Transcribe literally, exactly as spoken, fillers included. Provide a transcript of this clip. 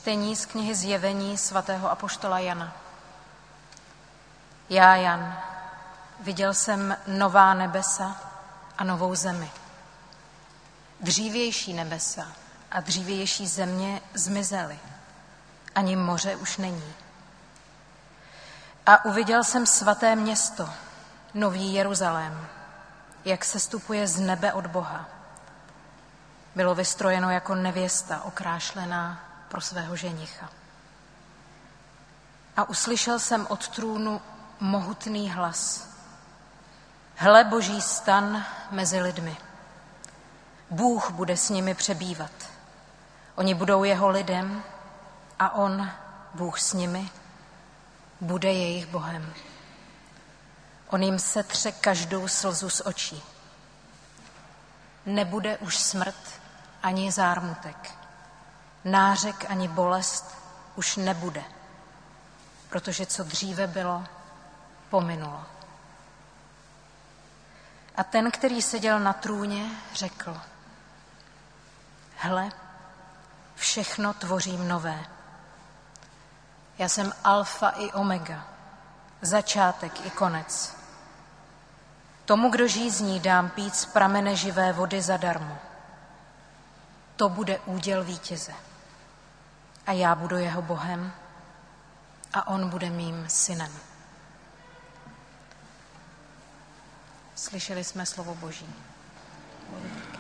Čtení z knihy Zjevení svatého apoštola Jana. Já, Jan, viděl jsem nová nebesa a novou zemi. Dřívější nebesa a dřívější země zmizely, ani moře už není. A uviděl jsem svaté město, nový Jeruzalém, jak sestupuje z nebe od Boha. Bylo vystrojeno jako nevěsta okrášlená pro svého ženicha. A uslyšel jsem od trůnu mohutný hlas. Hle, Boží stan mezi lidmi. Bůh bude s nimi přebývat. Oni budou jeho lidem a on, Bůh s nimi, bude jejich Bohem. On jim setře každou slzu z očí. Nebude už smrt ani zármutek. Nářek ani bolest už nebude, protože co dříve bylo, pominulo. A ten, který seděl na trůně, řekl: Hle, všechno tvořím nové. Já jsem alfa i omega, začátek i konec. Tomu, kdo žízní, dám pít z pramene živé vody zadarmo. To bude úděl vítěze. A já budu jeho Bohem a on bude mým synem. Slyšeli jsme slovo Boží.